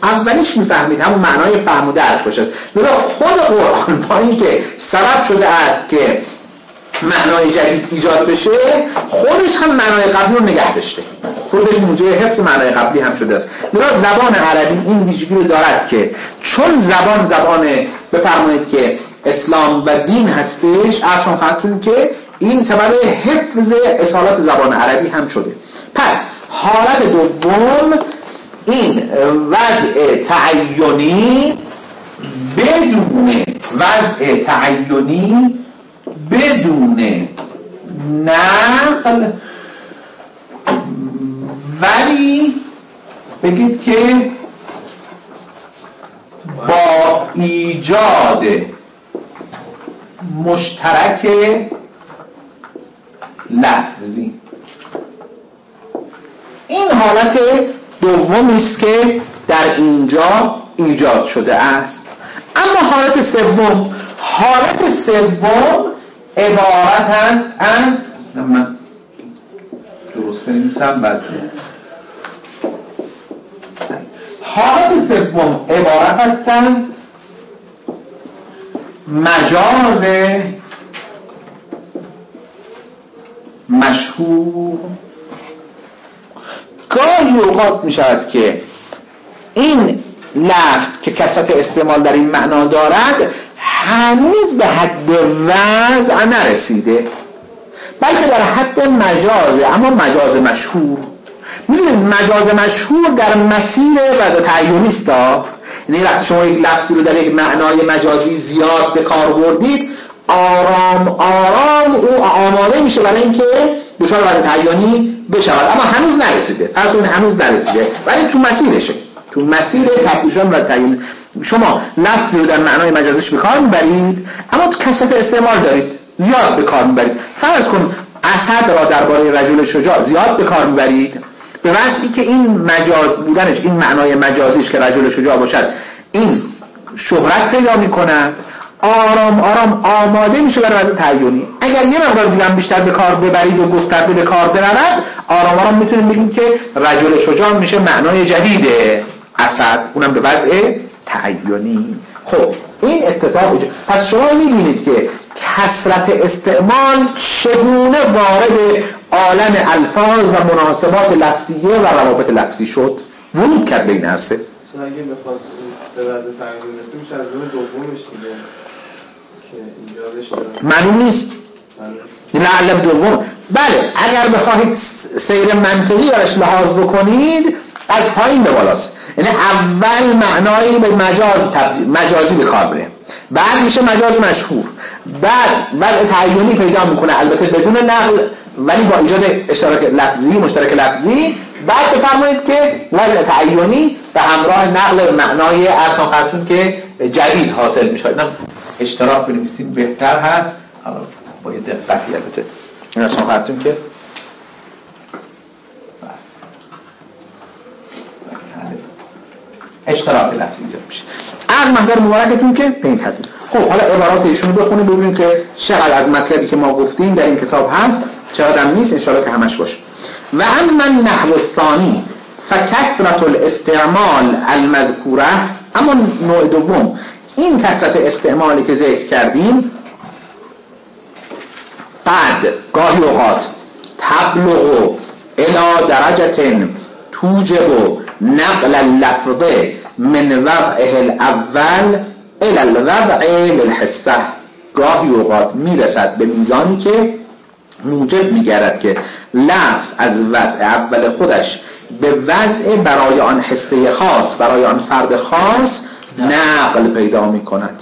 اولیش میفهمید همون معنای فهم و درک باشد. لذا خود قرآن با اینکه سبب شده است که معنای جدید ایجاد بشه، خودش هم معنای قبلی رو نگه داشته، خودش موجب حفظ معنای قبلی هم شده است. لذا زبان عربی این ویژگی رو دارد که چون زبان زبان بفرمایید که اسلام و دین هستش، ارشان خواهدتون که این سبب حفظ اصالات زبان عربی هم شده. پس حالت دوم این وضع تعینی بدون وضع تعینی بدون نقل، ولی بگید که با ایجاد مشترک لفظی. این حالت دومی است که در اینجا ایجاد شده است. اما حالت سوم حالت سوم عبارت است از من درست بنویسم وضعه حالت سوم عبارت است از مجاز مشهور. گاهی اوقات می شود که این لفظ که کثرت استعمال در این معنا دارد هنوز به حد وضع نرسیده، بلکه در حد مجازه، اما مجاز مشهور. می‌دونید مجاز مشهور در مسیر وضع تعیینی است. یعنی وقتی شما یک لفظی رو در یک معنای مجازی زیاد به کار بردید، آرام آرام او آماده میشه برای اینکه دچار وضع تعیینی بشود، اما هنوز نرسیده. فرض کنید هنوز نرسیده ولی تو مسیرشه، تو مسیر تبدیل شدن وضع تعیینی. شما لفظی رو در معنای مجازیش به کار میبرید، اما تو کثرت استعمال دارید، زیاد به کار میبرید. فرض کن اسد را درباره رجل شجاع زیاد به کار میبرید، به واسطه که این مجاز بودنش، این معنای مجازیش که رجل شجاع باشد، این شهرت پیدا میکند، آرام آرام آماده میشه برای وضع تعیینی. اگر یه مقدار دیگه هم بیشتر به کار ببرید و گسترده به کار برود، آرام آرام میتونیم بگیم که رجل شجاع میشه معنای جدید اسد، اونم به وضع تعیینی. خب این اتفاق وجود. پس شما میبینید که کثرت استعمال چگونه وارد عالم الفاظ و مناسبات لفظیه و روابط لفظی شد، ورود کرد به این عرصه. مثلا اگه بخواد به وضع تعیینی برسه میشه از نوع دومش دیگه که ایجادش داره معلوم نیست. لعل دوم. بله اگر بخواهید سیر منطقی برش لحاظ بکنید از پایین به بالاست. یعنی اول معنایی به مجاز تبدیل مجازی به کار بره، بعد میشه مجاز مشهور، بعد وضع تعیینی پیدا میکنه، البته بدون نقل ولی با ایجاد اشتراک لفظی، مشترک لفظی. بعد بفرمایید که وضع تعیینی به همراه نقل معنای ارسان خرطون که جدید حاصل میشه. اینا اشتراک بنویسیم بهتر هست با یه دقتی. البته این ارسان خرطون که اشتراک لفظی ایجاد میشه. از منظر مبارکتون که به این ترتیب. خب حالا عبارات ایشونو بخونیم ببینیم که چقدر از مطلبی که ما گفتیم در این کتاب هست چقدر هم نیست، انشاءالله که همش باشه. و اما النحو الثانی فکثرت الاستعمال المذکوره، اما نوع دوم این کثرت استعمالی که ذکر کردیم بعد گاهی اوقات تبلغ الى درجه توجب نقل اللفظ من وضعه الاول الى الوضع للحصه، گاهی اوقات میرسد به میزانی که موجب میگردد که لفظ از وضع اول خودش به وضع برای آن حصه خاص، برای آن فرد خاص نقل پیدا میکند.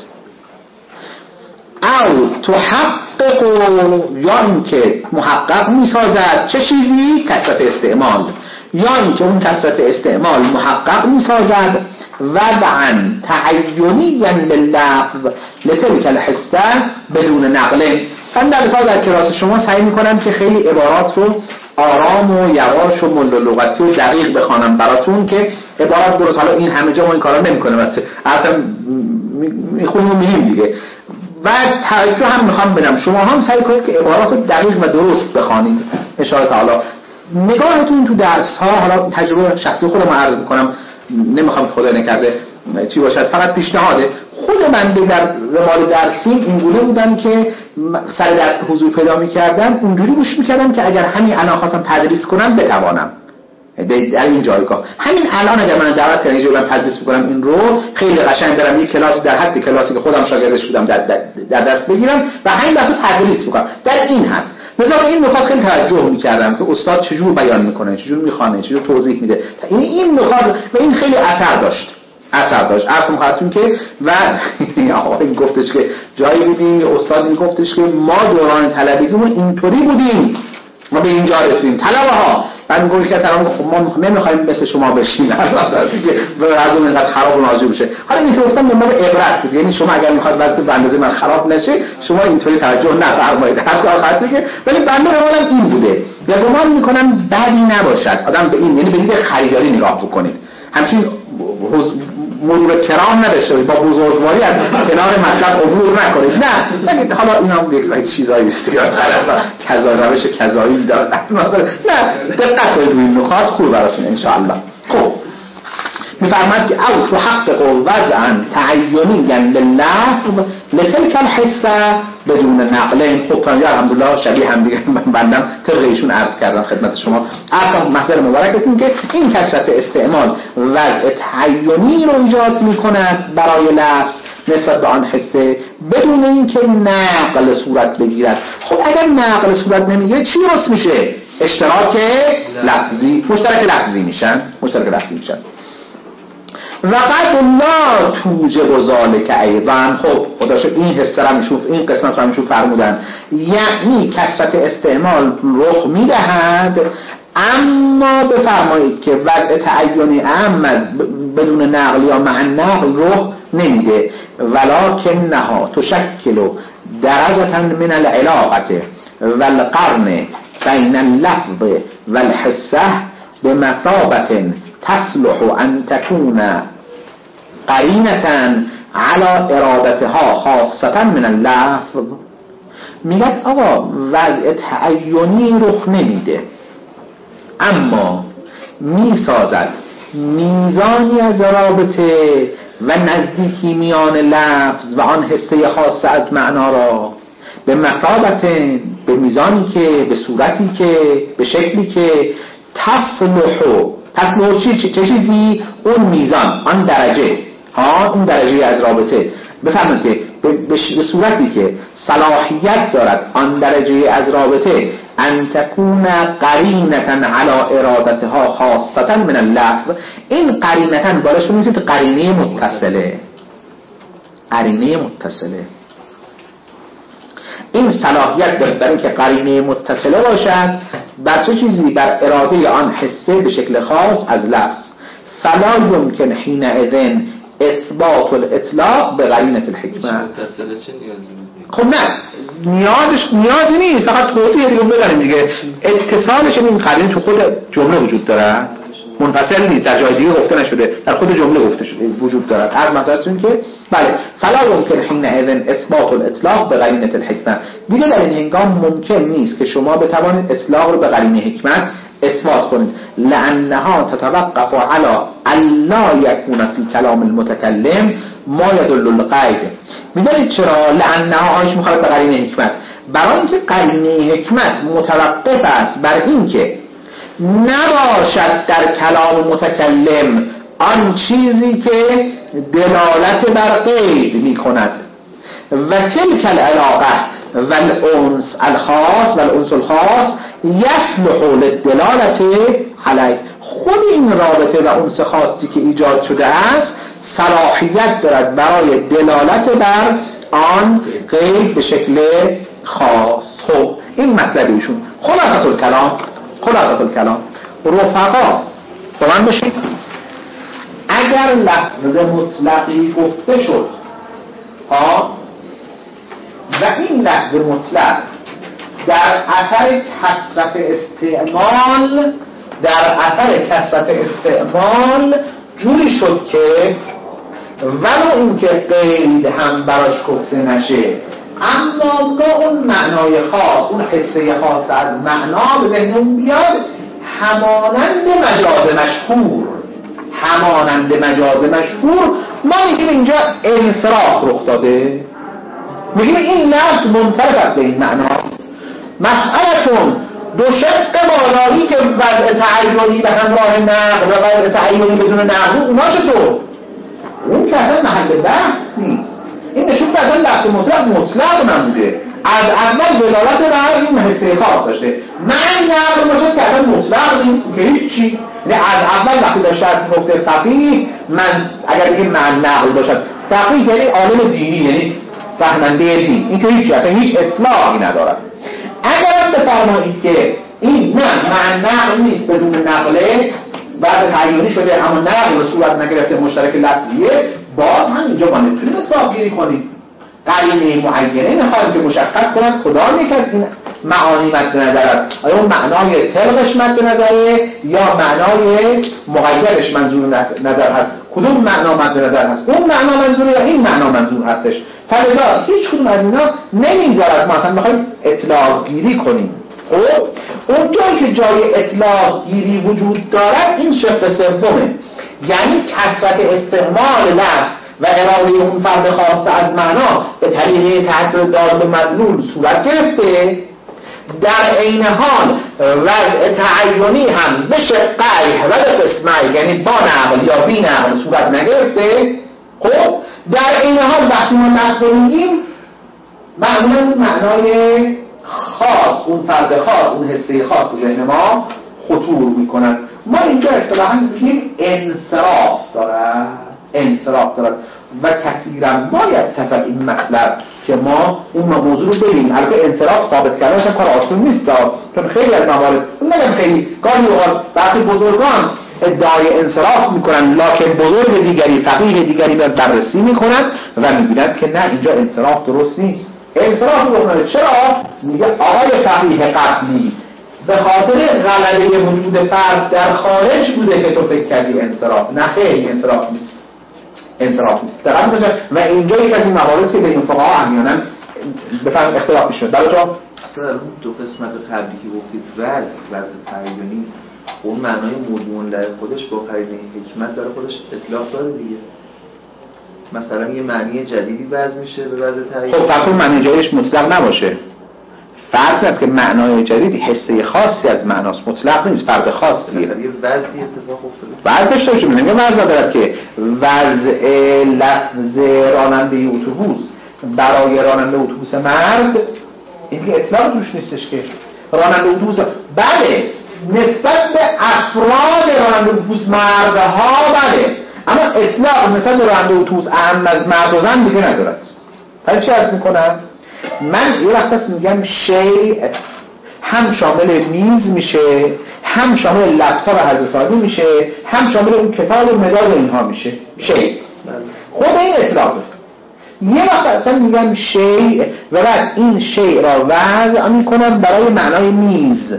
او تحقق، یا که محقق میسازد چه چیزی؟ کثرت استعمال، یا اینکه اون کثرت استعمال محقق میسازد وضعا تعینیا لللفظ لتلك الحصه بدون نقل. من در مثال در کلاس شما سعی میکنم که خیلی عبارات رو آرام و یواش و مل و لغتی و دقیق بخوانم براتون که عبارات درست. حالا این همه جا ما این کارا نمیکنه، واسه اصلا میخونیم و میریم دیگه. و توجه هم میخوام بدم شما هم سعی کنید که عبارات رو دقیق و درست بخوانید ان شاء الله تعالی. نگاهتون تو درس ها، حالا تجربه شخصی خودم عرض میکنم، نمیخوام که خدا نکرده چی باشد، فقط پیشنهاده. خود بنده در روال درسیم اینگونه بودم که سر درس که حضور پیدا میکردم اونجوری گوش میکردم که اگر همین الان خواستم تدریس کنم بتوانم در این جایگاه. همین الان اگر من دعوت کردن اینجا برم تدریس بکنم این رو خیلی قشنگ برم یک کلاس در حد کلاسی که خودم شاگردش بودم در, در, در دست بگیرم و همین بحثو تدریس بکنم در این حد. مثلا این نکات خیلی توجه می‌کردم که استاد چجور بیان میکنه، چجور میخوانه، چجور توضیح میده. این این نکات و این خیلی اثر داشت. اثر داشت. عرض می‌خواستم که و آقا این گفتش که جایی بودیم استاد این گفتش که ما دوران طلبگیمون اینطوری بودیم ما به اینجا رسیدیم طلبه ها. بعد میگم که طرف خب ما نمیخوایم مثل شما بشیم اساسی که وضع اینقدر خراب و ناجور بشه. حالا این که گفتم به ما عبرت بود، یعنی شما اگر میخواد وضع به اندازه من خراب نشه شما اینطوری توجه نفرمایید. هر کار خاطر که ولی بنده روالم این بوده یا گمان میکنم بدی نباشد آدم به این یعنی به دید خریداری نگاه بکنید. همچین مرور کرام نداشته با بزرگواری از کنار مطلب عبور نکنید. نه نگید حالا این هم یک چیزایی است یا طرف کذا روش کذایی داره نه دقت کنید روی این نکات خوب براتون ان شاء الله. خب میفرماد که او تحقق وضعا تعینیا لللفظ لتلك الحصه بدون نقل. خب تا الحمدلله شبیه هم دیگه من بندم طبق ایشون عرض کردم خدمت شما. اصلا محضر مبارکتون که این کثرت استعمال وضع تعینی رو ایجاد میکند برای لفظ نسبت به آن حصه بدون اینکه نقل صورت بگیرد. خب اگر نقل صورت نمیگیره چی درست میشه؟ اشتراک لفظی مشترک لفظی میشن مشترک لفظی میشن وقد لا توجب ذلك ایضا. خب خدا شکر این حصه را میشوف این قسمت را میشوف فرمودن یعنی کثرت استعمال رخ میدهد اما بفرمایید که وضع تعینی اعم از بدون نقل یا مع نقل رخ نمیده. ولکنها تشکل درجه من العلاقه والقرن بین اللفظ والحصه بمثابه تصلح ان تكون قرینه على ارادتها خاصه من اللفظ. میگه آقا وضع تعینی رخ نمیده اما میسازد میزانی از رابطه و نزدیکی میان لفظ و آن حصه خاص از معنا را به مثابت به میزانی که به صورتی که به شکلی که تصلح تصلح چی چه چیزی اون میزان آن درجه ها اون درجه از رابطه بفهمید که به, به صورتی که صلاحیت دارد آن درجه از رابطه ان تكون قرینه علی ارادتها خاصه من اللفظ. این قرینه بالاش بنویسید قرینه متصله قرینه متصله این صلاحیت دارد برای اینکه قرینه متصله باشد بر چه چیزی؟ بر اراده آن حسه به شکل خاص از لفظ. فلا یمکن حینئذ اثبات الاطلاق به قرینه الحکمه. خب نه نیازش نیازی نیست فقط توضیح دیگه بگم دیگه. اتصالش این قرینه تو خود جمله وجود داره منفصل نیست در جای دیگه گفته نشده در خود جمله گفته شده وجود دارد. هر مثلا که بله فلا یمکن حینئذ اثبات الاطلاق به قرینه الحکمه. دیگه در این هنگام ممکن نیست که شما بتوانید اطلاق رو به قرینه حکمت اثبات کنید لانها تتوقف على الا يكون في كلام المتكلم ما يدل القید. میدونید چرا لانها آیش مخالف به قرینه حکمت؟ برای اینکه قرینه حکمت متوقف است بر اینکه نباشد در کلام متکلم آن چیزی که دلالت بر قید می کند و تلک العلاقه و الانس الخاص و الانس الخاص یصلح للدلالت علیه. خود این رابطه و انس خاصی که ایجاد شده است صلاحیت دارد برای دلالت بر آن قید به شکل خاص. خب این مطلب ایشون خلاصه الکلام خلاصه الکلام رفقا فهمن بشید اگر لفظ مطلقی گفته شد ها و این لفظ مطلق در اثر کثرت استعمال در اثر کثرت استعمال جوری شد که ولو این که قید هم براش گفته نشه اما با اون معنای خاص اون حصه خاص از معنا به ذهنمون بیاد همانند مجاز مشهور همانند مجاز مشهور، ما میگیم اینجا انصراف رخ داده، میگیم این لفظ منصرف است به این معنا. مسئلتون دو شق بالایی که وضع تعیینی به همراه نقل و وضع تعیینی بدون نقل، اونا چطور؟ اون که اصلا محل بحث نیست. این نشون که اصلا لفظ مطلق مطلق نبوده، از اول ولالت بر این حسه خاص داشته. من نقل باشد که اصلا مطلق نیست که هیچی، یعنی از اول وقتی داشته از گفته فقیه، من اگر بگیم من نقل باشد فقیه یعنی عالم دینی، یعنی فهمنده دین، این که هیچی اصلا هیچ اطلاقی ندارد. اگر بفرمایید که این نه من نقل نیست بدون نقله بعد تعیینی شده اما نقل صورت نگرفته مشترک لفظیه، باز هم اینجا ما نمیتونیم اطلاق گیری کنیم. قرینه معینه میخوایم که مشخص کند کدام یک از این معانی مد نظر است. آیا اون معنای طلقش مد نظره یا معنای مغیرش منظور نظر هست؟ کدوم معنا مد نظر هست؟ اون معنا منظوره یا این معنا منظور هستش؟ فلذا هیچ کدوم از اینا نمیذارد ما اصلا بخوایم اطلاق گیری کنیم. خب اون جایی که جای اطلاق گیری وجود دارد این شق سومه، یعنی کثرت استعمال لفظ و اراده اون فرد خواسته از معنا به طریق تعدد دال به مدلول صورت گرفته، در عین حال وضع تعیینی هم به شقیه و به قسمه، یعنی با نقل یا بی نقل صورت نگرفته. خب در عین حال وقتی ما لفظ رو میگیم معمولا معنای خاص، اون فرد خاص، اون حسه خاص به ذهن ما خطور میکنن. ما اینجا اصطلاحاً میگیم انصراف دارد، انصراف دارد و کثیرا باید تفق این مطلب که ما اون موضوع رو ببینیم. البته انصراف ثابت کردنش هم کار آسون نیست، چون خیلی از موارد نگم خیلی گاهی اوقات وقتی بزرگان ادعای انصراف میکنن لکن بزرگ دیگری فقیه دیگری رو بررسی میکنن و میبینند که نه اینجا انصراف درست نیست. انصراف رو بکنه چرا؟ میگه آقای فقیه قبلی به خاطر غلبه وجود فرد در خارج بوده که تو فکر کردی انصراف. نه خیلی انصراف نیست، انصراف نیست. دقیقاً میگه و اینجا یک از این موارد که بین فقها احیانا بفهم اختلاف میشه. برای جا اصلا اون دو قسمت قبلی که گفتید وضع وضع تعیینی اون معنای مضمون در خودش با قرینه حکمت داره خودش اطلاق داره دیگه. مثلا یه معنی جدیدی وضع میشه به وضع تعیینی. خب پس اون معنی جدیدش مطلق نباشه. فرض است که معنای جدید حسه خاصی از معناست، مطلق نیست، فرد خاصیه. یه وضعی اتفاق افتاده. وضعش داشته میگم وضع دارد که وضع لفظ راننده اتوبوس برای راننده اتوبوس مرد این که اطلاق توش نیستش که راننده اتوبوس بله نسبت به افراد راننده اتوبوس مردها بله، اما اطلاق نسبت به راننده اتوبوس اهم از مرد و زن دیگه ندارد. حالا چی عرض میکنم؟ من یه وقت هست میگم شیء هم شامل میز میشه، هم شامل لپتاپ حضرت علی میشه، هم شامل اون کتاب و مداد اینها میشه. شیء خود این اطلاقه. یه وقت اصلا میگم شیء و بعد این شیء را وضع میکنم برای معنای میز.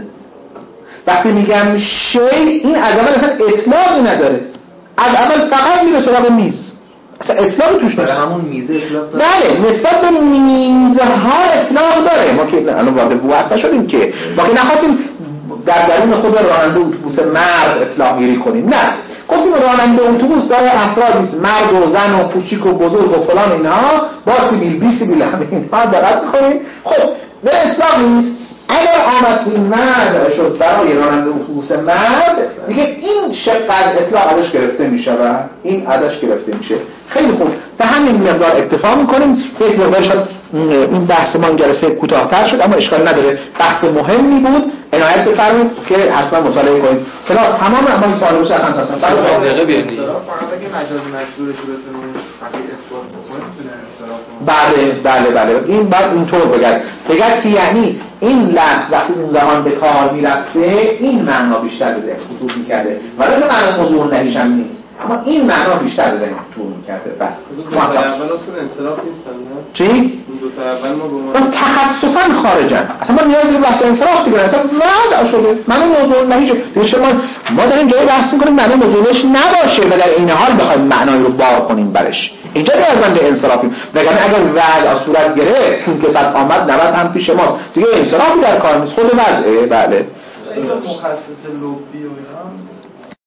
وقتی میگم شیء این از اول اصلا اطلاقی نداره، از اول فقط میره سراغ میز، اصلا اطلاقی توش نیست. همون میزه اطلاق داره. بله نسبت به میزها اطلاق داره. ما که الان وارد بحث نشدیم که ما که نخواستیم در درون خود راننده اتوبوس مرد اطلاق گیری کنیم، نه گفتیم راننده اتوبوس داره افرادی است، مرد و زن و کوچیک و بزرگ و فلان اینها، با سیبیل بی سیبیل همه اینها دقت کنید. خب نه اطلاق نیست. اگر آمد این مرد شد برای راننده اتوبوس مرد دیگه این شق از اطلاق ازش گرفته میشه و این ازش گرفته میشه. خیلی خوب به همین مقدار اکتفا میکنیم. یک مقدار شد این بحث ما این جلسه کوتاه‌تر شد اما اشکال نداره، بحث مهمی بود. عنایت بفرمایید که حتما مطالعه کنید. کلاس تمام اما این سوال بشه حتما تصمیم بعد دقیقه بیادید. فقط اگه مجاز مشهور رو بتونیم فقط اثبات بکنیم میتونه انصراف. بله بله بله این بعد اینطور بگید بگید که یعنی این لفظ وقتی اون زمان به کار میرفته این معنا بیشتر به ذهن خطور میکرده ولی نه معنا موضوع نهیش هم نیست، اما این معنا بیشتر به ذهن خطور میکرده. بله دو تا اول اصلا انصراف نیستن نه؟ چی؟ دو تا اول ما به ما تخصصا خارجن، اصلا ما نیازی به بحث انصراف دیگه اصلا وضع شده معنا موضوع نهیش دیگه. شما ما داریم جای بحث میکنیم معنا موضوعش نباشه و در این حال بخوایم معنایی رو بار کنیم برش، اینجا نیازمند انصرافیم. وگرنه اگر وضع صورت گرفت چون که صد آمد نود هم پیش ماست دیگه انصرافی در کار نیست، خود وضعه. بله این مخصص لبی و اینا